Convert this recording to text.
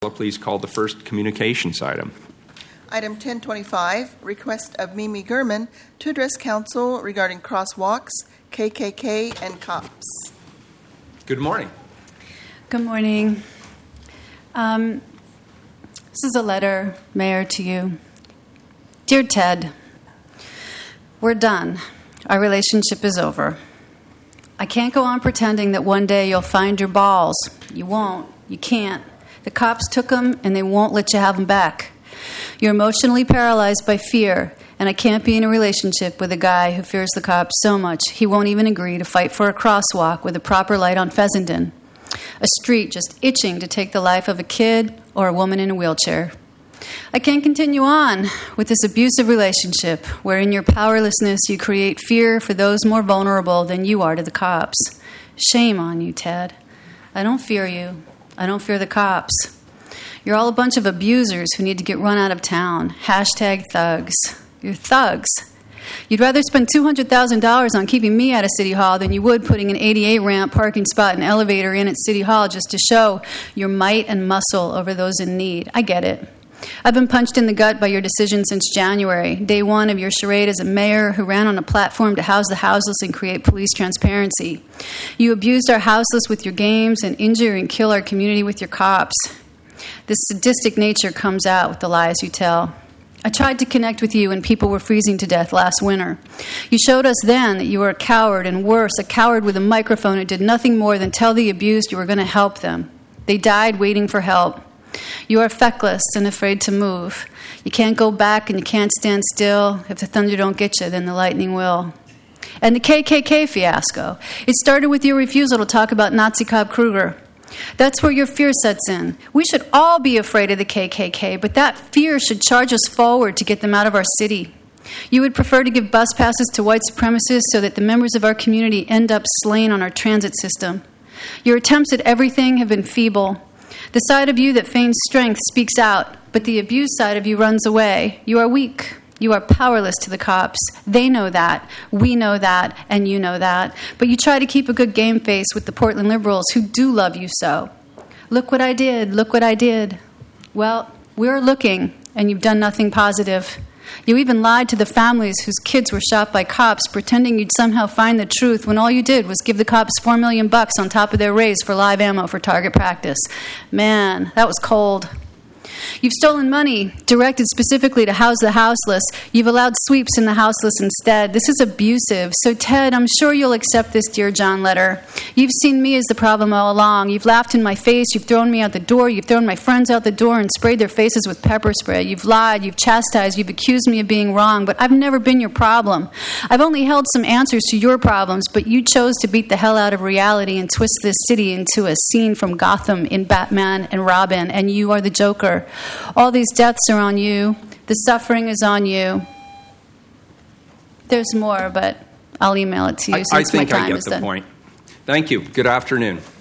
Please call the first communications item. Item 1025, request of Mimi Gurman to address council regarding crosswalks, KKK, and cops. Good morning. Good morning. This is a letter, Mayor, to you. Dear Ted, we're done. Our relationship is over. I can't go on pretending that one day you'll find your balls. You won't. You can't. The cops took them, and they won't let you have them back. You're emotionally paralyzed by fear, and I can't be in a relationship with a guy who fears the cops so much he won't even agree to fight for a crosswalk with a proper light on Fessenden, a street just itching to take the life of a kid or a woman in a wheelchair. I can't continue on with this abusive relationship where in your powerlessness you create fear for those more vulnerable than you are to the cops. Shame on you, Ted. I don't fear you. I don't fear the cops. You're all a bunch of abusers who need to get run out of town. Hashtag thugs. You're thugs. You'd rather spend $200,000 on keeping me out of City Hall than you would putting an ADA ramp, parking spot, and elevator in at City Hall just to show your might and muscle over those in need. I get it. I've been punched in the gut by your decision since January, day one of your charade as a mayor who ran on a platform to house the houseless and create police transparency. You abused our houseless with your games and injure and kill our community with your cops. This sadistic nature comes out with the lies you tell. I tried to connect with you when people were freezing to death last winter. You showed us then that you were a coward, and worse, a coward with a microphone who did nothing more than tell the abused you were going to help them. They died waiting for help. You are feckless and afraid to move. You can't go back and you can't stand still. If the thunder don't get you, then the lightning will. And the KKK fiasco. It started with your refusal to talk about Nazi cop Kruger. That's where your fear sets in. We should all be afraid of the KKK, but that fear should charge us forward to get them out of our city. You would prefer to give bus passes to white supremacists so that the members of our community end up slain on our transit system. Your attempts at everything have been feeble. The side of you that feigns strength speaks out, but the abused side of you runs away. You are weak. You are powerless to the cops. They know that. We know that. And you know that. But you try to keep a good game face with the Portland liberals who do love you so. Look what I did. Look what I did. Well, we're looking, and you've done nothing positive. You even lied to the families whose kids were shot by cops, pretending you'd somehow find the truth when all you did was give the cops $4 million on top of their raise for live ammo for target practice. Man, that was cold. You've stolen money directed specifically to house the houseless. You've allowed sweeps in the houseless instead. This is abusive. So, Ted, I'm sure you'll accept this Dear John letter. You've seen me as the problem all along. You've laughed in my face. You've thrown me out the door. You've thrown my friends out the door and sprayed their faces with pepper spray. You've lied. You've chastised. You've accused me of being wrong. But I've never been your problem. I've only held some answers to your problems, but you chose to beat the hell out of reality and twist this city into a scene from Gotham in Batman and Robin, and you are the Joker. All these deaths are on you. The suffering is on you. There's more, but I'll email it to you since my time is done. I think I get the point. Thank you. Good afternoon.